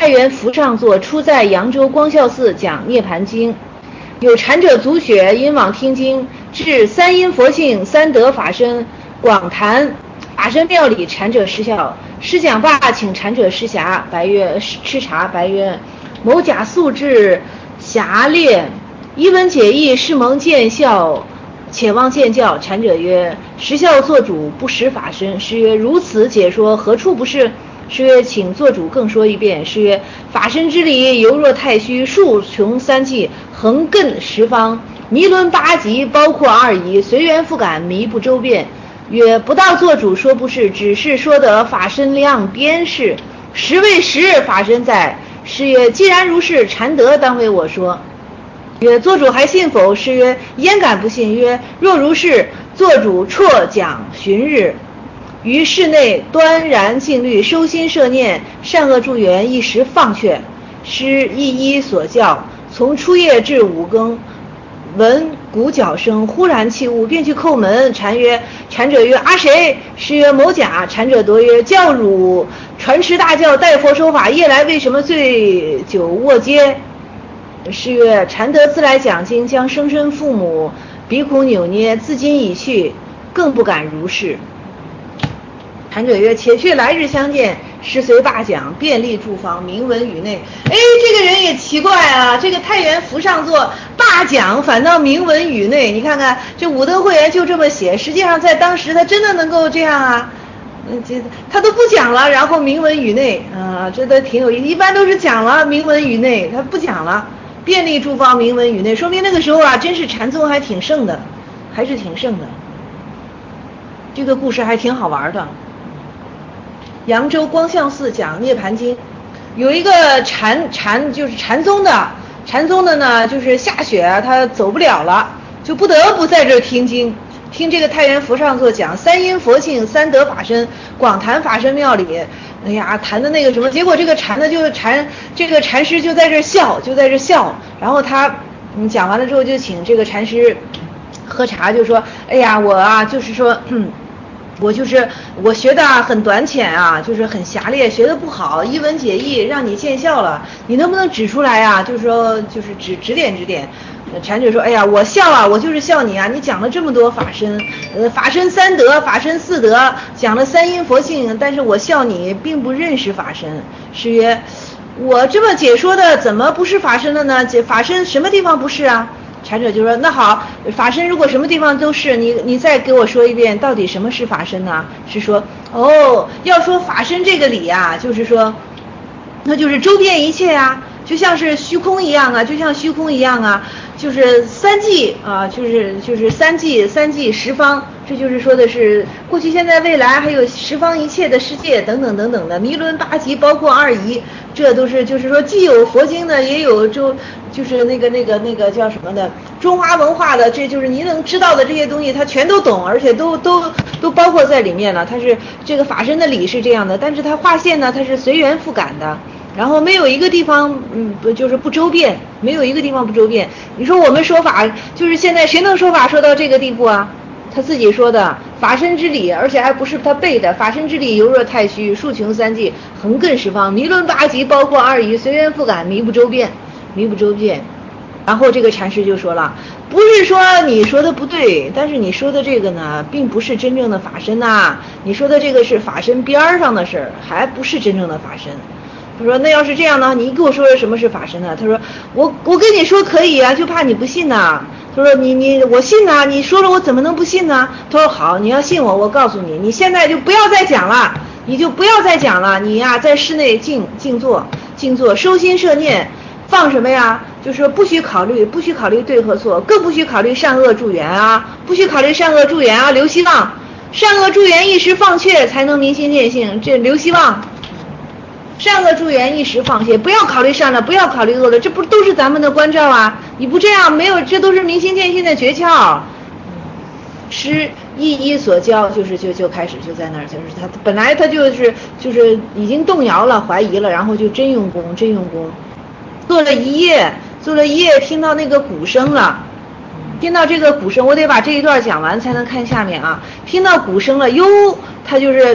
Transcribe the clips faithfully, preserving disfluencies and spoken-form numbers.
元福上座，初在扬州光孝寺讲涅盘经。有禅者足雪，因往听经，至三因佛性三德法身，广谈法身妙理，禅者失笑。师讲罢，请禅者施暇，白曰吃茶，白曰某甲素质狭劣，一闻解义，是蒙见笑，且望见教。禅者曰：实效做主，不识法身。师曰：如此解说，何处不是？师曰：请做主更说一遍。师曰：法身之理，犹若太虚，数穷三际，横亘十方，弥伦八极，包括二仪，随缘复感，弥不周遍。曰：不道做主说不是，只是说得法身量边是，实为实法身在。师曰：既然如是，禅德当为我说。曰：做主还信否？师曰：焉敢不信？曰：若如是，做主辍讲旬日，于室内端然静虑，收心摄念，善恶助缘，一时放却。师一一所教，从初夜至五更，闻鼓角声，忽然起悟，便去叩门。禅曰：禅者曰：啊谁？师曰：某甲。禅者夺曰：教汝传持大教，代佛说法，夜来为什么醉酒卧阶？师曰：禅德自来讲经，将生身父母鼻孔扭捏，自今已去，更不敢如是。禅者曰：且去来日相见。师随罢讲，便立住房，明文语内。哎，这个人也奇怪啊，这个太原福上座罢讲，反倒明文语内。你看看这武德会员就这么写，实际上在当时他真的能够这样啊？嗯，这他都不讲了，然后明文语内啊，这都挺有意思。一般都是讲了明文语内，他不讲了，便立住房，明文语内，说明那个时候啊，真是禅宗还挺盛的，还是挺盛的。这个故事还挺好玩的。扬州光孝寺讲涅盘经，有一个禅禅就是禅宗的禅宗的呢，就是下雪他走不了了，就不得不在这听经，听这个太原福上座讲三因佛性三德法身，广谈法身妙理。哎呀，谈的那个什么，结果这个禅呢就禅这个禅师就在这笑，就在这笑，然后他嗯讲完了之后就请这个禅师喝茶，就说哎呀我啊就是说嗯。我就是我学的很短浅啊，就是很狭劣，学的不好，一文解义，让你见笑了，你能不能指出来啊？就是说，就是指指点指点。禅者说：“哎呀，我笑啊，我就是笑你啊！你讲了这么多法身，呃，法身三德，法身四德，讲了三因佛性，但是我笑你并不认识法身。”师曰：“我这么解说的，怎么不是法身了呢？解法身什么地方不是啊？”禅者就说：“那好，法身如果什么地方都是，你你再给我说一遍，到底什么是法身呢？”是说，哦，要说法身这个理啊，就是说，那就是周遍一切啊，就像是虚空一样啊，就像虚空一样啊，就是三际啊，就是就是三际三际十方，这就是说的是过去、现在、未来，还有十方一切的世界等等等等的弥伦八极，包括二仪，这都是就是说既有佛经的，也有就。就是那个那个那个叫什么的中华文化的，这就是你能知道的这些东西，他全都懂，而且都都都包括在里面了。它是这个法身的理是这样的，但是它划线呢，它是随缘复感的，然后没有一个地方嗯不就是不周遍，没有一个地方不周遍。你说我们说法，就是现在谁能说法说到这个地步啊？他自己说的法身之理，而且还不是他背的，法身之理犹若太虚，数穷三际，横亘十方，弥伦八极，包括二仪，随缘复感，弥不周遍。弥不周遍。然后这个禅师就说了，不是说你说的不对，但是你说的这个呢并不是真正的法身呐、啊，你说的这个是法身边上的事儿，还不是真正的法身。他说那要是这样呢，你给我说说什么是法身呢？他说我我跟你说可以啊，就怕你不信呐、啊。他说你你我信呐、啊，你说了我怎么能不信呢？他说好，你要信我，我告诉你，你现在就不要再讲了，你就不要再讲了，你呀、啊、在室内静静坐静坐，收心摄念。放什么呀？就是说不许考虑，不许考虑对和错，更不许考虑善恶助缘啊！不许考虑善恶助缘啊！留希望，善恶助缘一时放却，才能明心见性。这留希望，善恶助缘一时放却，不要考虑善了，不要考虑恶了，这不都是咱们的关照啊？你不这样，没有，这都是明心见性的诀窍。师一一所教，就是就就开始就在那儿，就是他本来他就是就是已经动摇了，怀疑了，然后就真用功，真用功。做了一夜，做了一夜，听到那个鼓声了，听到这个鼓声，我得把这一段讲完才能看下面啊。听到鼓声了，哟，他就是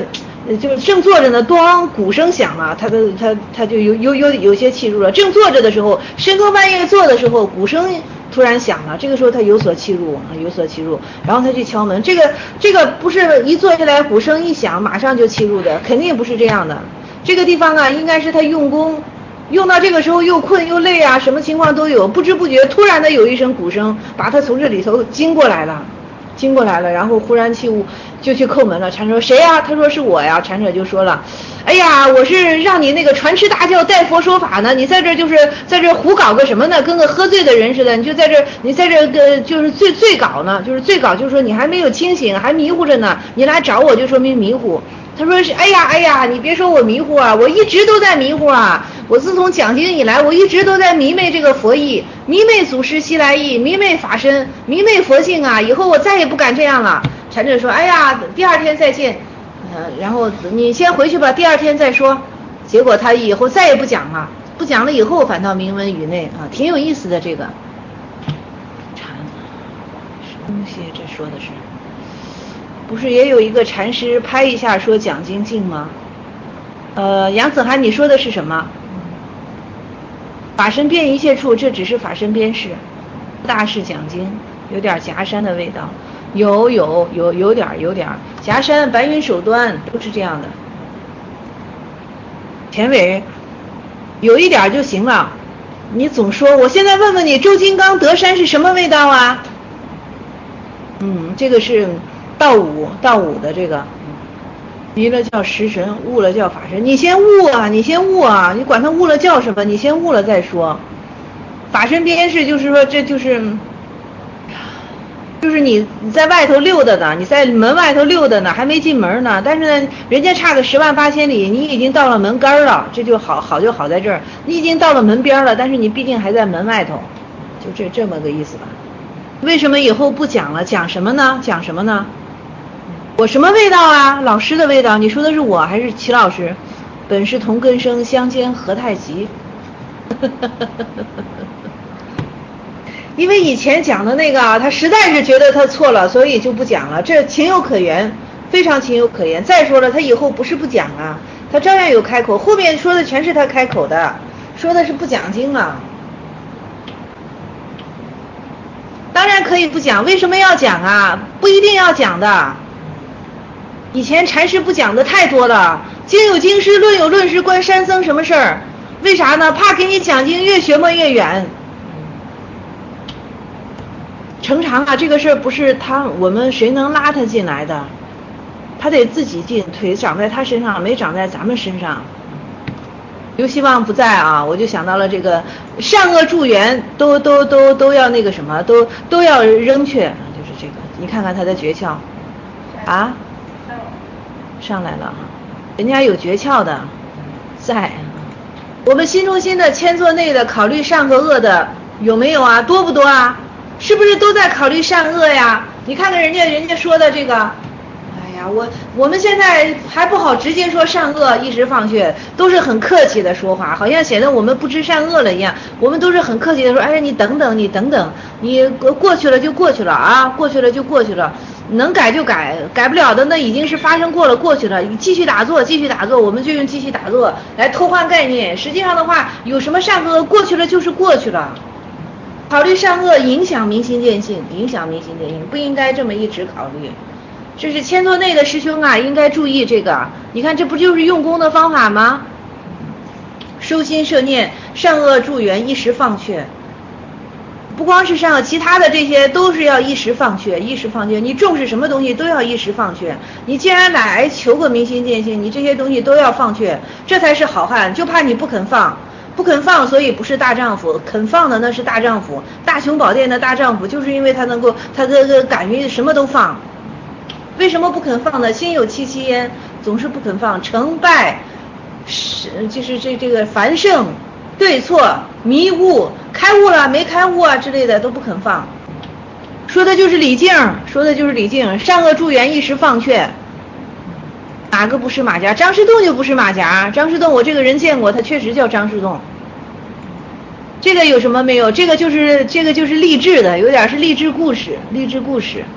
就是正坐着呢，咣，鼓声响了，他的他他就有有有有些气入了。正坐着的时候，深更半夜坐的时候，鼓声突然响了，这个时候他有所气入，有所气入，然后他去敲门。这个这个不是一坐下来鼓声一响马上就气入的，肯定不是这样的。这个地方啊，应该是他用功。用到这个时候又困又累啊，什么情况都有，不知不觉突然的有一声鼓声把他从这里头惊过来了，惊过来了，然后忽然起舞就去叩门了。禅师说谁呀？他说是我呀。禅师就说了，哎呀，我是让你那个传持大教带佛说法呢，你在这就是在这胡搞个什么呢？跟个喝醉的人似的，你就在这你在这个就是醉醉搞呢，就是醉搞，就是说你还没有清醒，还迷糊着呢，你来找我就说明迷糊。他说是，哎呀哎呀，你别说我迷糊啊，我一直都在迷糊啊。我自从讲经以来，我一直都在迷昧这个佛意，迷昧祖师西来意，迷昧法身，迷昧佛性啊！以后我再也不敢这样了。禅者说，哎呀，第二天再见，呃，然后你先回去吧，第二天再说。结果他以后再也不讲了，不讲了以后反倒名闻宇内啊，挺有意思的这个。禅，什么东西？这说的是？不是也有一个禅师拍一下说讲经静吗？呃，杨子涵，你说的是什么？法身遍一切处，这只是法身边事。大士讲经有点夹山的味道，有有有有点有点夹山，白云手端都是这样的。田伟，有一点就行了。你总说，我现在问问你，周金刚德山是什么味道啊？嗯，这个是道五道五的这个。迷了叫识神，悟了叫法身。你先悟啊，你先悟啊，你管他悟了叫什么？你先悟了再说。法身边事就是说，这就是就是你你在外头溜达呢，你在门外头溜达呢，还没进门呢。但是呢，人家差个十万八千里，你已经到了门杆了，这就好好就好在这儿，你已经到了门边了，但是你毕竟还在门外头，就这这么个意思吧。为什么以后不讲了？讲什么呢？讲什么呢？我什么味道啊？老师的味道？你说的是我还是齐老师？本是同根生，相煎何太急。因为以前讲的那个啊，他实在是觉得他错了，所以就不讲了，这情有可原，非常情有可原。再说了，他以后不是不讲啊，他照样有开口，后面说的全是他开口的，说的是不讲经了。当然可以不讲，为什么要讲啊？不一定要讲的。以前禅师不讲的太多了，经有经师，论有论师，关山僧什么事儿？为啥呢？怕给你讲经越学摸越远。成长啊，这个事儿不是他我们谁能拉他进来的，他得自己进，腿长在他身上，没长在咱们身上。刘希望不在啊，我就想到了这个善恶助缘都都都都要那个什么，都都要扔去，就是这个。你看看他的诀窍啊。上来了，人家有诀窍的在。我们心中心的千座内的考虑善和恶的有没有啊？多不多啊？是不是都在考虑善恶呀？你看看人家人家说的这个，哎呀，我我们现在还不好直接说善恶一时放却，都是很客气的说话，好像显得我们不知善恶了一样。我们都是很客气的说，哎，你等等，你等等，你过去了就过去了啊，过去了就过去了。能改就改，改不了的那已经是发生过了，过去了，继续打坐，继续打坐，我们就用继续打坐来偷换概念。实际上的话，有什么善恶，过去了就是过去了。考虑善恶影响明心见性，影响明心见性，不应该这么一直考虑。这是千座内的师兄啊，应该注意这个。你看，这不就是用功的方法吗？收心摄念，善恶助缘，一时放却。不光是善恶，其他的这些都是要一时放却，一时放却。你重视什么东西都要一时放却。你既然来求个明心见性，你这些东西都要放却，这才是好汉。就怕你不肯放，不肯放，所以不是大丈夫。肯放的那是大丈夫。大雄宝殿的大丈夫，就是因为他能够，他这个敢于什么都放。为什么不肯放呢？心有戚戚焉，总是不肯放。成败是就是这这个繁盛。对错迷雾，开悟了没开悟啊之类的都不肯放。说的就是李靖，说的就是李靖，善恶助缘一时放却。哪个不是马甲？张之洞就不是马甲。张之洞我这个人见过，他确实叫张之洞。这个有什么没有？这个就是这个就是励志的，有点是励志故事，励志故事。